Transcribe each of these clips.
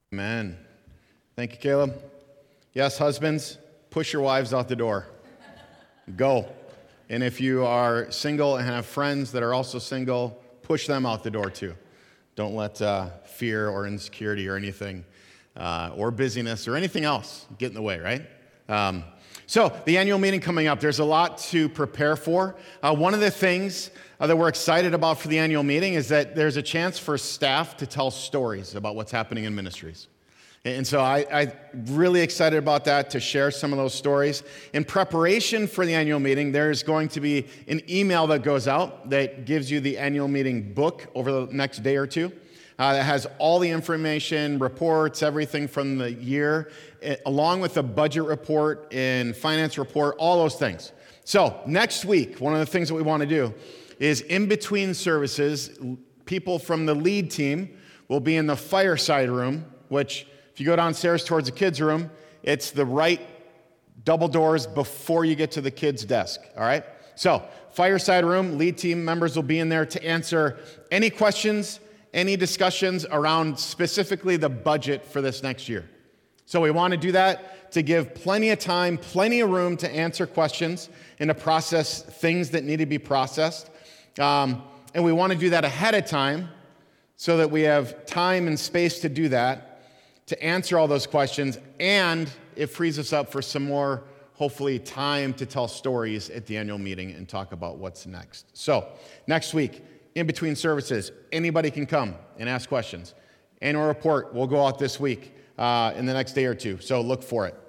Amen. Thank you, Caleb. Yes, husbands, push your wives out the door. Go. And if you are single and have friends that are also single, push them out the door too. Don't let fear or insecurity or anything or busyness or anything else get in the way, right? So the annual meeting coming up, there's a lot to prepare for. One of the things that we're excited about for the annual meeting is that there's a chance for staff to tell stories about what's happening in ministries. And so I'm really excited about that, to share some of those stories. In preparation for the annual meeting, there's going to be an email that goes out that gives you the annual meeting book over the next day or two. That has all the information, reports, everything from the year, along with a budget report and finance report, all those things. So next week, one of the things that we want to do is in between services, people from the lead team will be in the fireside room, which if you go downstairs towards the kids' room, it's the right double doors before you get to the kids' desk, all right? So fireside room, lead team members will be in there to answer any questions, any discussions around specifically the budget for this next year. So we want to do that to give plenty of time, plenty of room to answer questions and to process things that need to be processed. And we want to do that ahead of time so that we have time and space to do that, to answer all those questions, and it frees us up for some more, hopefully, time to tell stories at the annual meeting and talk about what's next. So next week, in between services, anybody can come and ask questions. Annual report will go out this week in the next day or two, so look for it.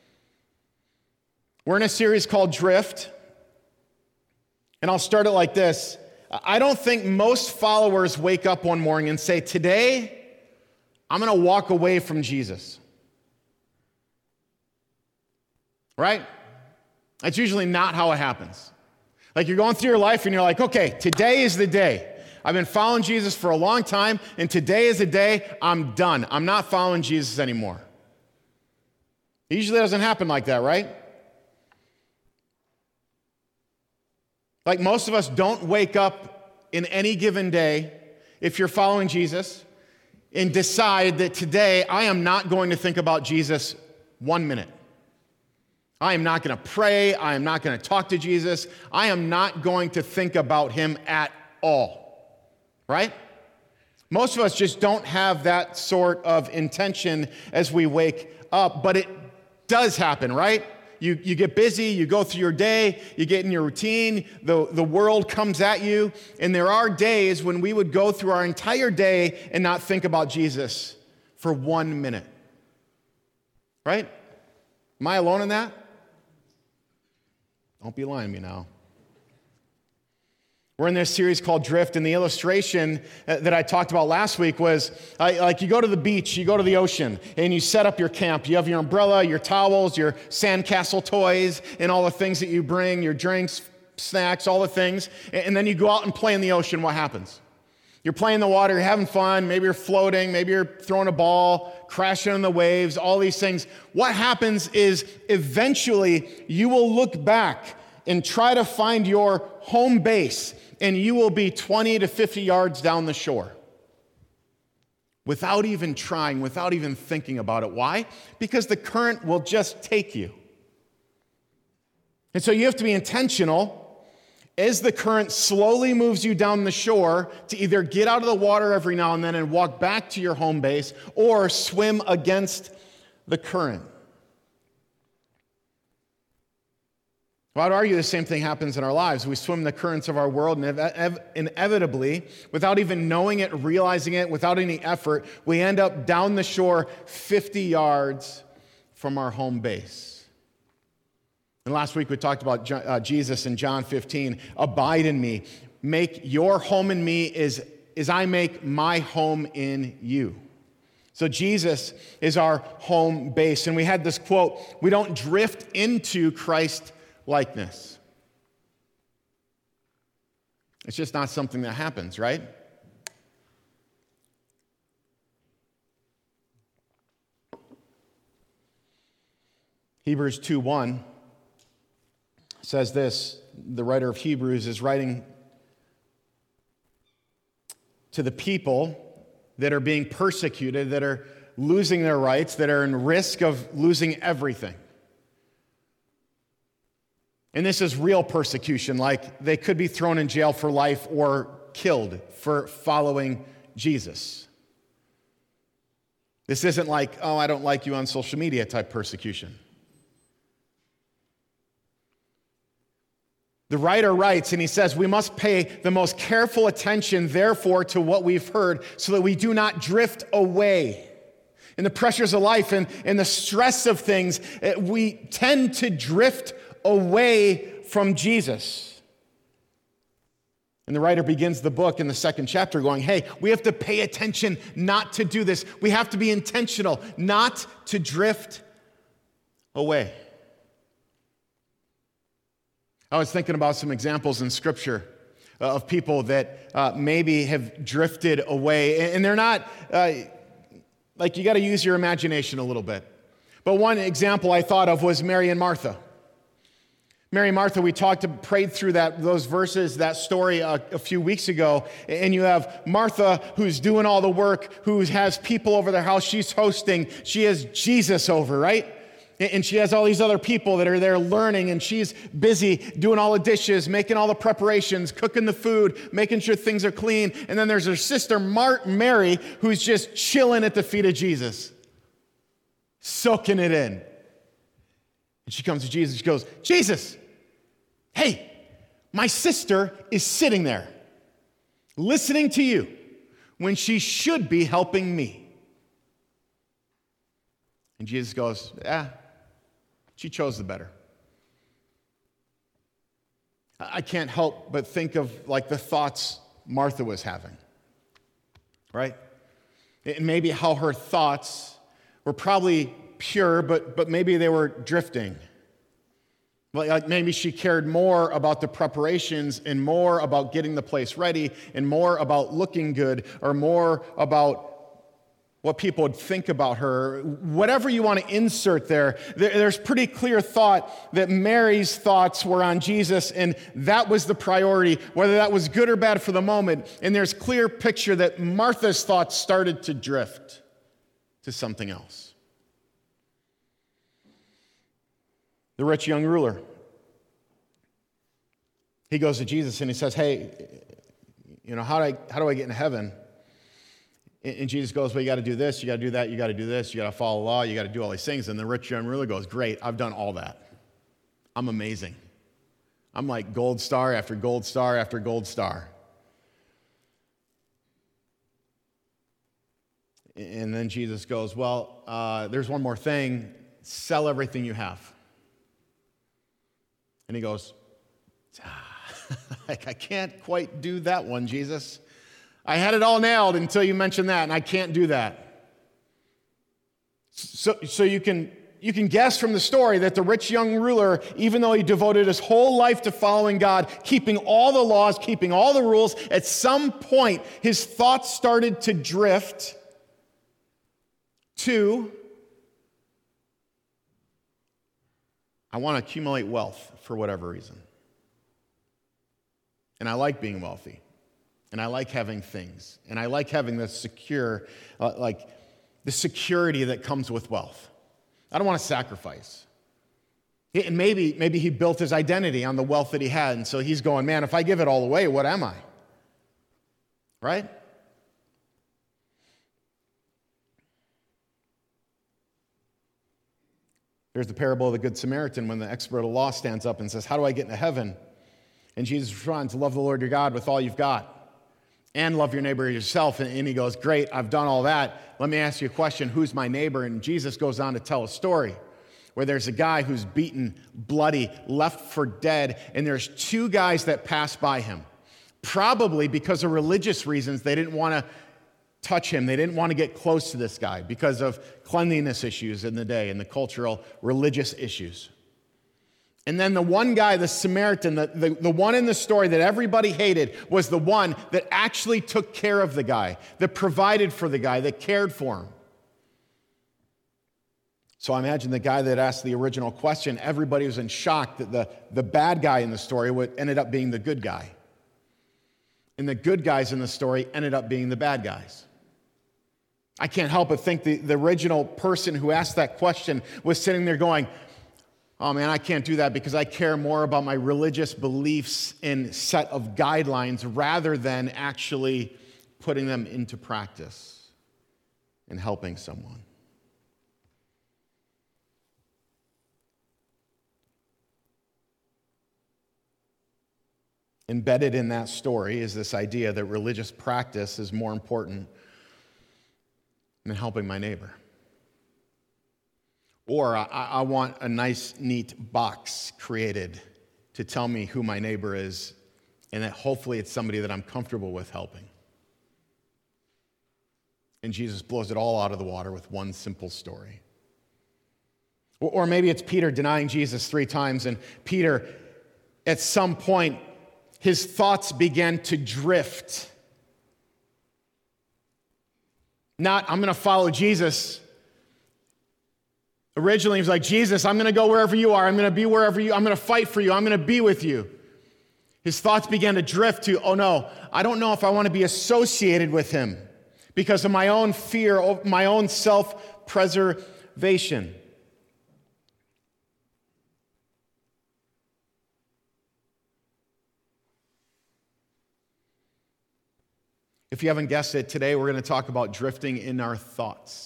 We're in a series called Drift, and I'll start it like this. I don't think most followers wake up one morning and say, today, I'm going to walk away from Jesus. Right? That's usually not how it happens. Like you're going through your life and you're like, okay, today is the day. I've been following Jesus for a long time, and today is the day I'm done. I'm not following Jesus anymore. It usually doesn't happen like that, right? Like most of us don't wake up in any given day, if you're following Jesus, and decide that today I am not going to think about Jesus 1 minute. I am not going to pray. I am not going to talk to Jesus. I am not going to think about him at all. Right? Most of us just don't have that sort of intention as we wake up, but it does happen, right? You get busy, you go through your day, you get in your routine, the world comes at you, and there are days when we would go through our entire day and not think about Jesus for 1 minute. Right? Am I alone in that? Don't be lying to me now. We're in this series called Drift, and the illustration that I talked about last week was like you go to the beach, you go to the ocean, and you set up your camp. You have your umbrella, your towels, your sandcastle toys, and all the things that you bring, your drinks, snacks, all the things, and then you go out and play in the ocean. What happens? You're playing in the water, you're having fun, maybe you're floating, maybe you're throwing a ball, crashing in the waves, all these things. What happens is eventually you will look back and try to find your home base, and you will be 20 to 50 yards down the shore without even trying, without even thinking about it. Why? Because the current will just take you. And so you have to be intentional as the current slowly moves you down the shore to either get out of the water every now and then and walk back to your home base or swim against the current. Well, I'd argue the same thing happens in our lives. We swim the currents of our world, and inevitably, without even knowing it, realizing it, without any effort, we end up down the shore 50 yards from our home base. And last week we talked about Jesus in John 15. Abide in me. Make your home in me as I make my home in you. So Jesus is our home base. And we had this quote, we don't drift into Christ likeness. It's just not something that happens, right? Hebrews 2:1 says this, the writer of Hebrews is writing to the people that are being persecuted, that are losing their rights, that are in risk of losing everything. And this is real persecution, like they could be thrown in jail for life or killed for following Jesus. This isn't like, oh, I don't like you on social media type persecution. The writer writes, and he says, we must pay the most careful attention, therefore, to what we've heard so that we do not drift away. In the pressures of life and the stress of things, we tend to drift away from Jesus. And the writer begins the book in the second chapter going, hey, we have to pay attention not to do this. We have to be intentional not to drift away. I was thinking about some examples in Scripture of people that maybe have drifted away. And they're not, like you got to use your imagination a little bit. But one example I thought of was Mary and Martha. Mary and Martha, we prayed through those verses, that story a few weeks ago. And you have Martha who's doing all the work, who has people over their house. She's hosting. She has Jesus over, right? And she has all these other people that are there learning, and she's busy doing all the dishes, making all the preparations, cooking the food, making sure things are clean. And then there's her sister, Mary, who's just chilling at the feet of Jesus, soaking it in. And she comes to Jesus, she goes, Jesus, hey, my sister is sitting there listening to you when she should be helping me. And Jesus goes, she chose the better. I can't help but think of like the thoughts Martha was having, right? And maybe how her thoughts were probably pure, but maybe they were drifting. Like maybe she cared more about the preparations and more about getting the place ready and more about looking good or more about what people would think about her. Whatever you want to insert there's pretty clear thought that Mary's thoughts were on Jesus, and that was the priority, whether that was good or bad for the moment. And there's clear picture that Martha's thoughts started to drift to something else. The rich young ruler, he goes to Jesus and he says, hey, how do I get into heaven? And Jesus goes, well, you got to do this, you got to do that, you got to do this, you got to follow the law, you got to do all these things. And the rich young ruler goes, great, I've done all that. I'm amazing. I'm like gold star after gold star after gold star. And then Jesus goes, well, there's one more thing. Sell everything you have. And he goes, I can't quite do that one, Jesus. I had it all nailed until you mentioned that, and I can't do that. So you can guess from the story that the rich young ruler, even though he devoted his whole life to following God, keeping all the laws, keeping all the rules, at some point his thoughts started to drift to, I want to accumulate wealth for whatever reason. And I like being wealthy. And I like having things. And I like having the the security that comes with wealth. I don't want to sacrifice. And maybe he built his identity on the wealth that he had. And so he's going, man, if I give it all away, what am I? Right? There's the parable of the Good Samaritan when the expert of the law stands up and says, how do I get into heaven? And Jesus responds, love the Lord your God with all you've got. And love your neighbor as yourself. And he goes, great, I've done all that. Let me ask you a question. Who's my neighbor? And Jesus goes on to tell a story where there's a guy who's beaten, bloody, left for dead, and there's two guys that pass by him. Probably because of religious reasons, they didn't want to touch him. They didn't want to get close to this guy because of cleanliness issues in the day and the cultural, religious issues. And then the one guy, the Samaritan, the one in the story that everybody hated was the one that actually took care of the guy, that provided for the guy, that cared for him. So I imagine the guy that asked the original question, everybody was in shock that the bad guy in the story ended up being the good guy. And the good guys in the story ended up being the bad guys. I can't help but think the original person who asked that question was sitting there going, oh man, I can't do that because I care more about my religious beliefs and set of guidelines rather than actually putting them into practice and helping someone. Embedded in that story is this idea that religious practice is more important than helping my neighbor. Or I want a nice, neat box created to tell me who my neighbor is, and that hopefully it's somebody that I'm comfortable with helping. And Jesus blows it all out of the water with one simple story. Or maybe it's Peter denying Jesus 3 times, and Peter, at some point, his thoughts began to drift. Not, I'm going to follow Jesus. Originally, he was like, Jesus, I'm going to go wherever you are. I'm going to be wherever you are. I'm going to fight for you. I'm going to be with you. His thoughts began to drift to, oh no, I don't know if I want to be associated with him because of my own fear, of my own self-preservation. If you haven't guessed it, today we're going to talk about drifting in our thoughts.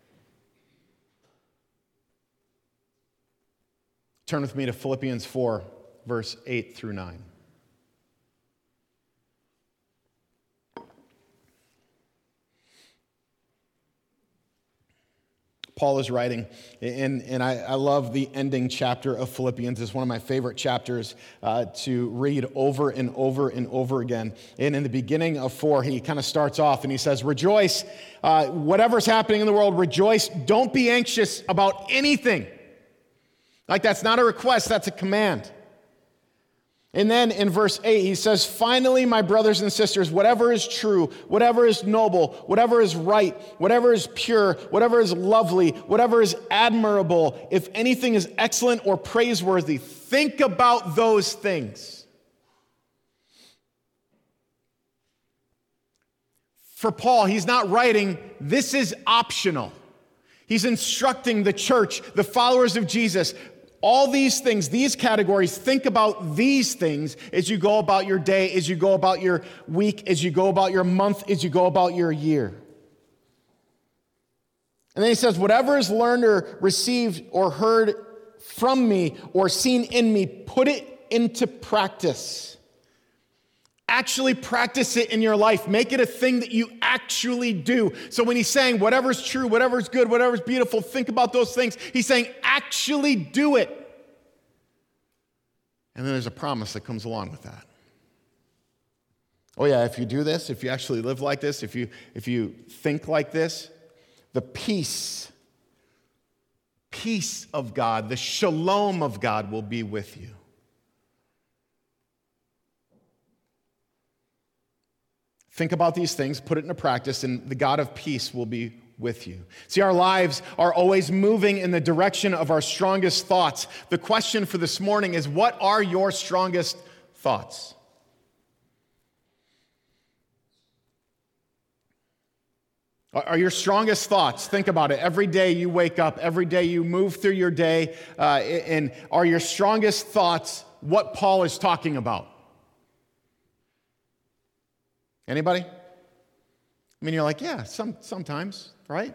Turn with me to Philippians 4, verse 8 through 9. Paul is writing, and I love the ending chapter of Philippians. It's one of my favorite chapters to read over and over and over again. And in the beginning of 4, he kind of starts off and he says, rejoice, whatever's happening in the world, rejoice. Don't be anxious about anything. Like that's not a request, that's a command. And then in verse 8, he says, finally, my brothers and sisters, whatever is true, whatever is noble, whatever is right, whatever is pure, whatever is lovely, whatever is admirable, if anything is excellent or praiseworthy, think about those things. For Paul, he's not writing, this is optional. He's instructing the church, the followers of Jesus, all these things, these categories, think about these things as you go about your day, as you go about your week, as you go about your month, as you go about your year. And then he says, whatever is learned or received or heard from me or seen in me, put it into practice. Actually practice it in your life. Make it a thing that you actually do. So when he's saying whatever's true, whatever's good, whatever's beautiful, think about those things. He's saying actually do it. And then there's a promise that comes along with that. Oh yeah, if you do this, if you actually live like this, if you think like this, the peace of God, the shalom of God will be with you. Think about these things, put it into practice, and the God of peace will be with you. See, our lives are always moving in the direction of our strongest thoughts. The question for this morning is, what are your strongest thoughts? Are your strongest thoughts, think about it, every day you wake up, every day you move through your day, and are your strongest thoughts what Paul is talking about? Anybody? I mean, you're like, yeah, sometimes, right?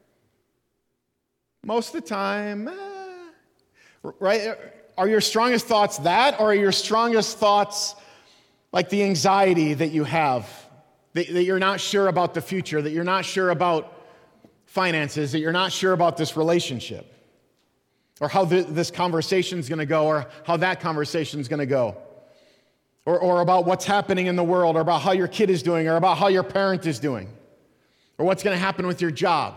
Most of the time, right? Are your strongest thoughts that, or are your strongest thoughts like the anxiety that you have, that you're not sure about the future, that you're not sure about finances, that you're not sure about this relationship, or how this conversation's going to go, or how that conversation's going to go? Or about what's happening in the world, or about how your kid is doing, or about how your parent is doing, or what's going to happen with your job.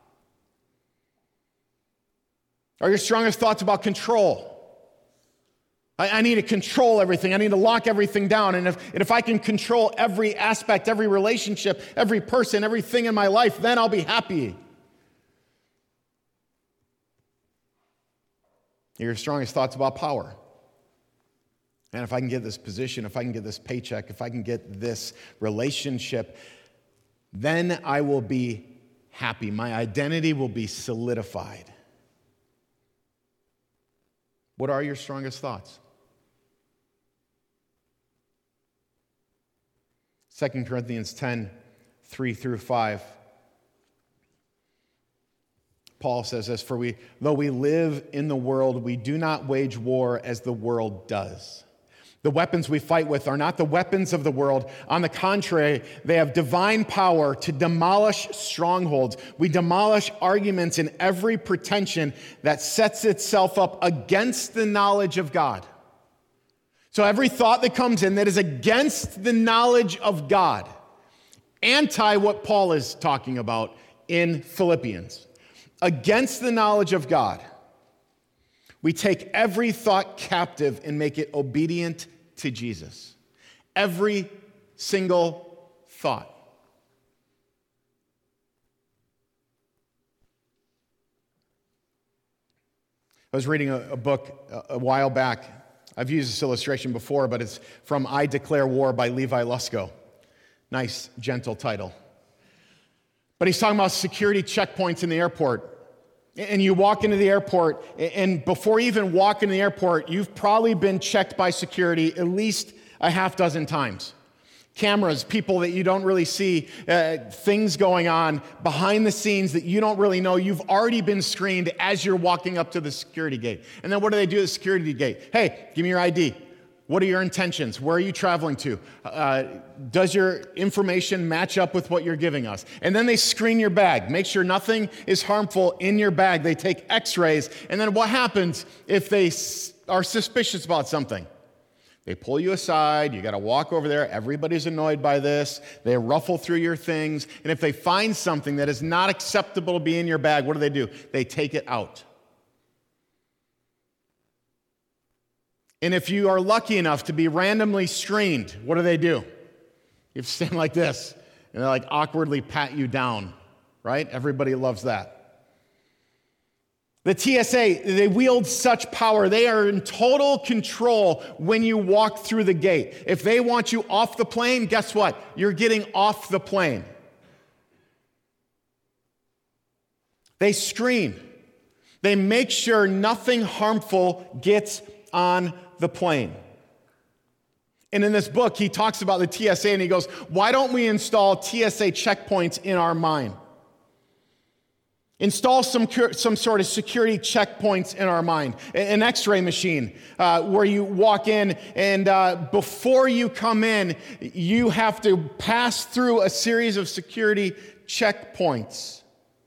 Are your strongest thoughts about control? I need to control everything. I need to lock everything down. And if I can control every aspect, every relationship, every person, everything in my life, then I'll be happy. Are your strongest thoughts about power? And if I can get this position, if I can get this paycheck, if I can get this relationship, then I will be happy. My identity will be solidified. What are your strongest thoughts? 2 Corinthians 10, 3 through 5. Paul says this, though we live in the world, we do not wage war as the world does. The weapons we fight with are not the weapons of the world. On the contrary, they have divine power to demolish strongholds. We demolish arguments and every pretension that sets itself up against the knowledge of God. So every thought that comes in that is against the knowledge of God, anti what Paul is talking about in Philippians, against the knowledge of God, we take every thought captive and make it obedient to Jesus. Every single thought. I was reading a book a while back. I've used this illustration before, but it's from I Declare War by Levi Lusko. Nice, gentle title. But he's talking about security checkpoints in the airport. And you walk into the airport, and before you even walk into the airport, you've probably been checked by security at least a half dozen times. Cameras, people that you don't really see, things going on behind the scenes that you don't really know. You've already been screened as you're walking up to the security gate. And then what do they do at the security gate? Hey, give me your ID. What are your intentions? Where are you traveling to? Does your information match up with what you're giving us? And then they screen your bag. Make sure nothing is harmful in your bag. They take x-rays. And then what happens if they are suspicious about something? They pull you aside. You got to walk over there. Everybody's annoyed by this. They ruffle through your things. And if they find something that is not acceptable to be in your bag, what do? They take it out. And if you are lucky enough to be randomly screened, what do? You have to stand like this, and they like awkwardly pat you down, right? Everybody loves that. The TSA, they wield such power. They are in total control when you walk through the gate. If they want you off the plane, guess what? You're getting off the plane. They screen. They make sure nothing harmful gets on the plane. And in this book, he talks about the TSA, and he goes, why don't we install TSA checkpoints in our mind? Install some sort of security checkpoints in our mind. An x-ray machine where you walk in, and before you come in, you have to pass through a series of security checkpoints.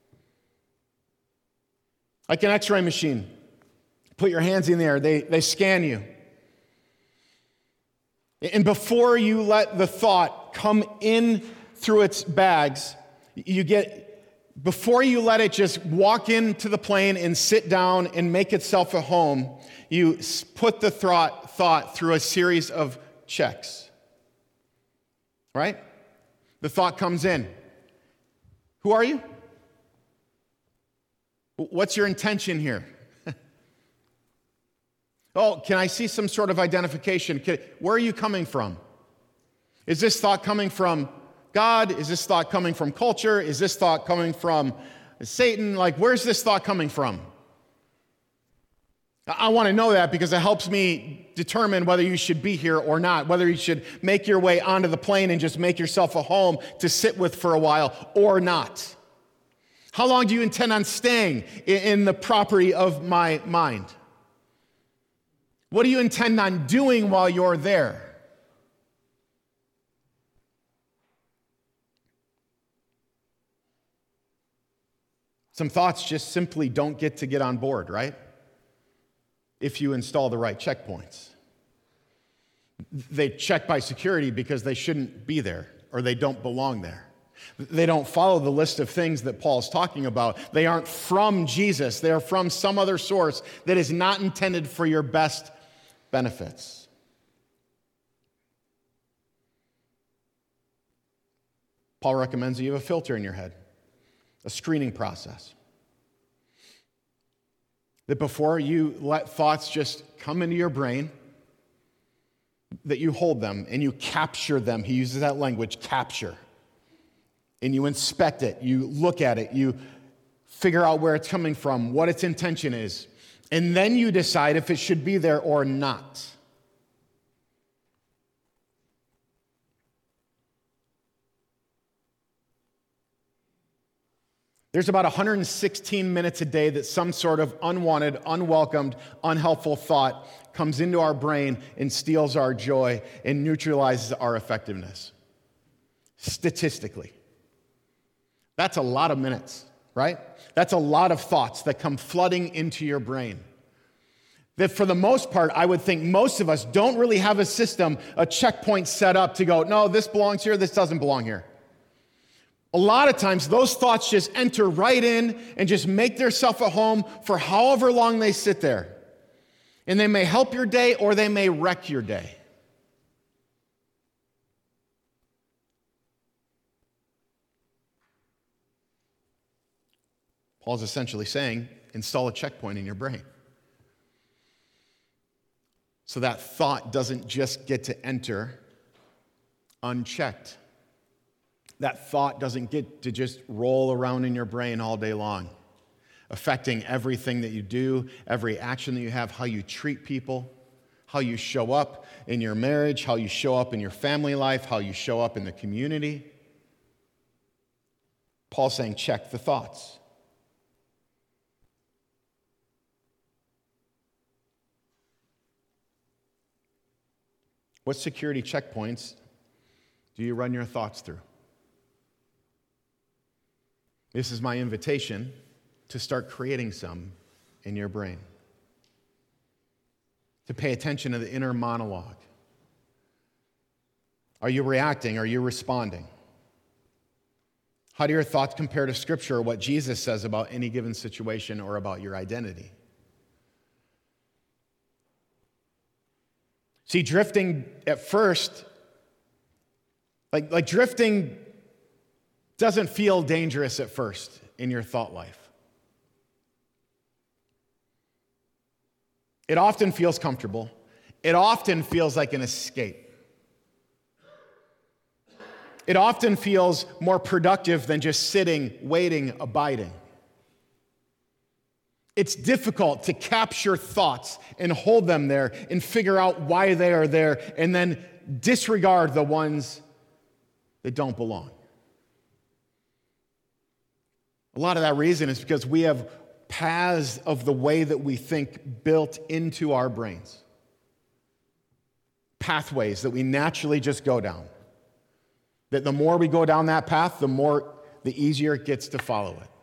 Like an x-ray machine. Put your hands in there. They scan you. And before you let the thought come in through its bags, before you let it just walk into the plane and sit down and make itself a home, you put the thought through a series of checks. Right? The thought comes in. Who are you? What's your intention here? Oh, can I see some sort of identification? Where are you coming from? Is this thought coming from God? Is this thought coming from culture? Is this thought coming from Satan? Like, where's this thought coming from? I want to know that because it helps me determine whether you should be here or not, whether you should make your way onto the plane and just make yourself a home to sit with for a while or not. How long do you intend on staying in the property of my mind? What do you intend on doing while you're there? Some thoughts just simply don't get on board, right? If you install the right checkpoints. They check by security because they shouldn't be there or they don't belong there. They don't follow the list of things that Paul's talking about. They aren't from Jesus. They are from some other source that is not intended for your best benefits. Paul recommends that you have a filter in your head, a screening process. That before you let thoughts just come into your brain, that you hold them and you capture them. He uses that language, capture. and you inspect it, you look at it, you figure out where it's coming from, what its intention is, and then you decide if it should be there or not. There's about 116 minutes a day that some sort of unwanted, unwelcomed, unhelpful thought comes into our brain and steals our joy and neutralizes our effectiveness. Statistically. That's a lot of minutes, right? That's a lot of thoughts that come flooding into your brain. That for the most part, I would think most of us don't really have a system, a checkpoint set up to go, no, this belongs here, this doesn't belong here. A lot of times, those thoughts just enter right in and just make themselves at home for however long they sit there. And they may help your day or they may wreck your day. Paul's essentially saying, install a checkpoint in your brain. So that thought doesn't just get to enter unchecked. That thought doesn't get to just roll around in your brain all day long, affecting everything that you do, every action that you have, how you treat people, how you show up in your marriage, how you show up in your family life, how you show up in the community. Paul's saying, check the thoughts. What security checkpoints do you run your thoughts through? This is my invitation to start creating some in your brain. To pay attention to the inner monologue. Are you reacting? Are you responding? How do your thoughts compare to Scripture or what Jesus says about any given situation or about your identity? See, drifting at first, like drifting doesn't feel dangerous at first in your thought life. It often feels comfortable. It often feels like an escape. It often feels more productive than just sitting, waiting, abiding. It's difficult to capture thoughts and hold them there and figure out why they are there and then disregard the ones that don't belong. A lot of that reason is because we have paths of the way that we think built into our brains. Pathways that we naturally just go down. That the more we go down that path, the easier it gets to follow it.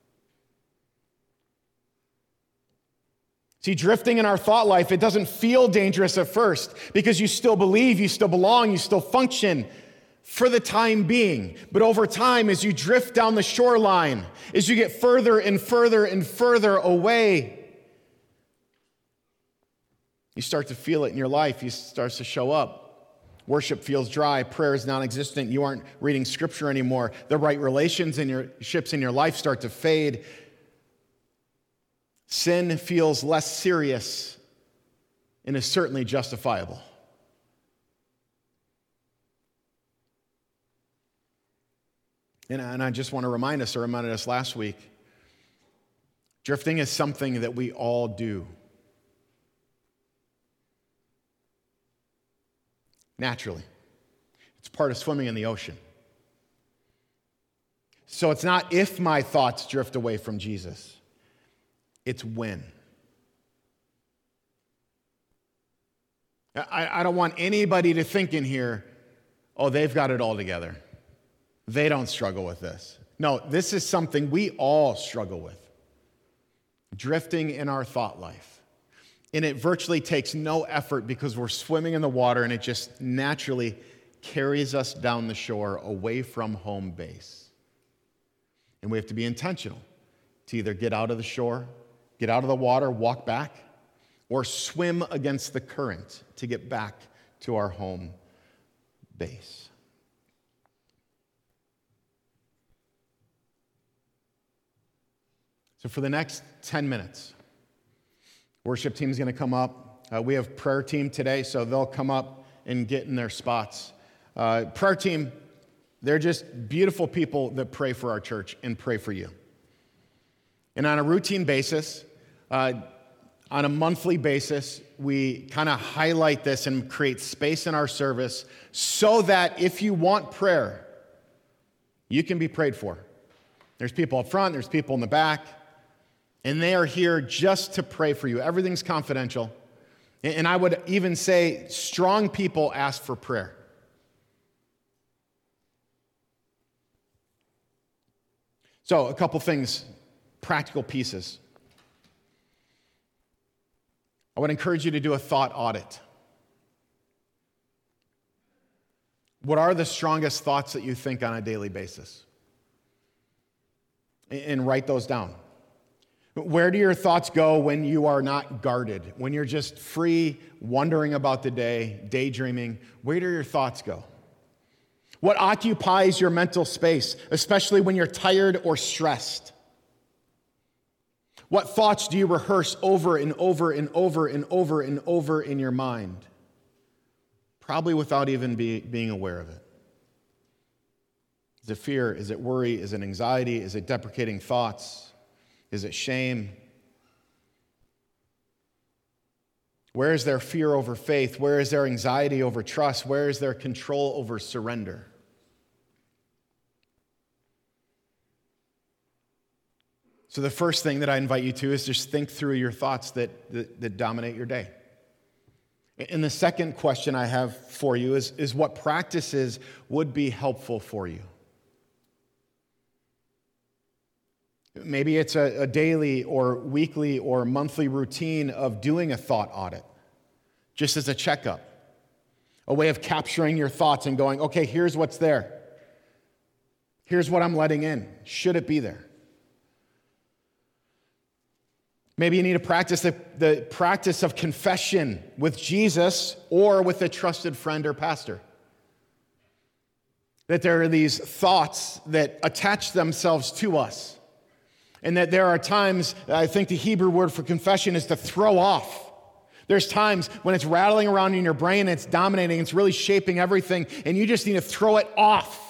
See, drifting in our thought life, it doesn't feel dangerous at first because you still believe, you still belong, you still function for the time being. But over time, as you drift down the shoreline, as you get further and further and further away, you start to feel it in your life. It starts to show up. Worship feels dry. Prayer is non-existent. You aren't reading Scripture anymore. The right relationships in your life start to fade. Sin feels less serious and is certainly justifiable. And I just want to remind us, or reminded us last week, drifting is something that we all do. Naturally. It's part of swimming in the ocean. So it's not if my thoughts drift away from Jesus. It's when. I don't want anybody to think in here, oh, they've got it all together. They don't struggle with this. No, this is something we all struggle with. Drifting in our thought life. And it virtually takes no effort because we're swimming in the water and it just naturally carries us down the shore away from home base. And we have to be intentional to either get out of the shore, get out of the water, walk back, or swim against the current to get back to our home base. So for the next 10 minutes, worship team is going to come up. We have prayer team today, so they'll come up and get in their spots. Prayer team, They're just beautiful people that pray for our church and pray for you. And on a routine basis, on a monthly basis, we kind of highlight this and create space in our service so that if you want prayer, you can be prayed for. There's people up front, there's people in the back, and they are here just to pray for you. Everything's confidential. And I would even say strong people ask for prayer. So, a couple things, practical pieces. I would encourage you to do a thought audit. What are the strongest thoughts that you think on a daily basis? And write those down. Where do your thoughts go when you are not guarded? When you're just free, wondering about the day, daydreaming? Where do your thoughts go? What occupies your mental space, especially when you're tired or stressed? What thoughts do you rehearse over and over and over and over and over in your mind? Probably without even being aware of it. Is it fear? Is it worry? Is it anxiety? Is it deprecating thoughts? Is it shame? Where is there fear over faith? Where is there anxiety over trust? Where is there control over surrender? So the first thing that I invite you to is just think through your thoughts that dominate your day. And the second question I have for you is what practices would be helpful for you? Maybe it's a daily or weekly or monthly routine of doing a thought audit, just as a checkup, a way of capturing your thoughts and going, okay, here's what's there. Here's what I'm letting in. Should it be there? Maybe you need to practice the practice of confession with Jesus or with a trusted friend or pastor. That there are these thoughts that attach themselves to us. And that there are times, I think the Hebrew word for confession is to throw off. There's times when it's rattling around in your brain, it's dominating, it's really shaping everything, and you just need to throw it off.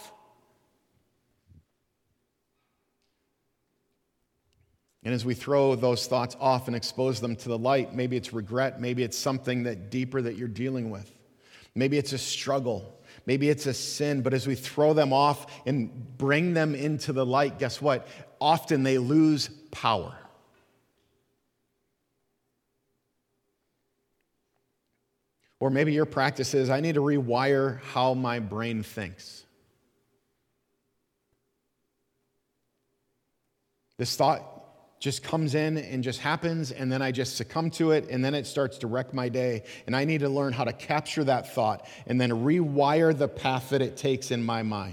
And as we throw those thoughts off and expose them to the light, maybe it's regret, maybe it's something that deeper that you're dealing with. Maybe it's a struggle, maybe it's a sin, but as we throw them off and bring them into the light, guess what? Often they lose power. Or maybe your practice is, I need to rewire how my brain thinks. This thought just comes in and just happens, and then I just succumb to it, and then it starts to wreck my day. And I need to learn how to capture that thought and then rewire the path that it takes in my mind.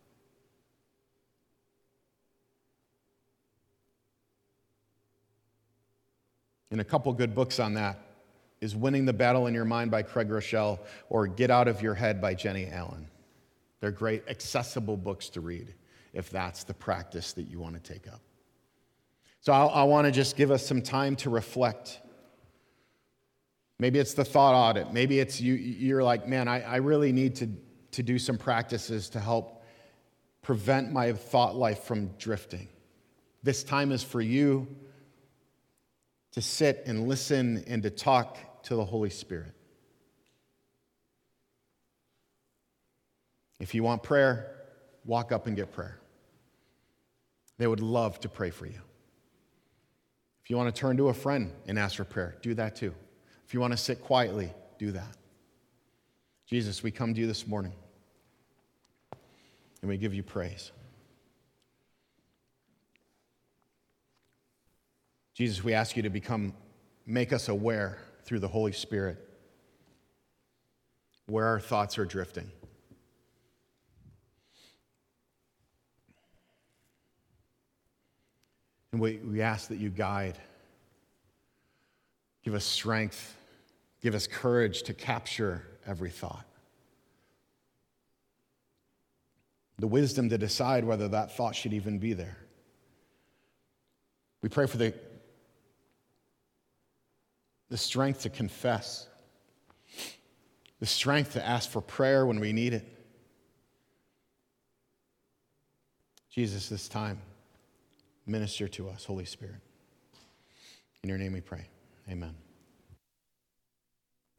And a couple good books on that is Winning the Battle in Your Mind by Craig Rochelle or Get Out of Your Head by Jenny Allen. They're great, accessible books to read if that's the practice that you want to take up. So I want to just give us some time to reflect. Maybe it's the thought audit. Maybe it's you're like, man, I really need to do some practices to help prevent my thought life from drifting. This time is for you to sit and listen and to talk to the Holy Spirit. If you want prayer, walk up and get prayer. They would love to pray for you. If you want to turn to a friend and ask for prayer, do that too. If you want to sit quietly, do that. Jesus, we come to you this morning and we give you praise. Jesus, we ask you to make us aware through the Holy Spirit where our thoughts are drifting. And we ask that you guide, give us strength, give us courage to capture every thought. The wisdom to decide whether that thought should even be there. We pray for the strength to confess, the strength to ask for prayer when we need it, Jesus, this time, minister to us, Holy Spirit. In your name we pray. Amen.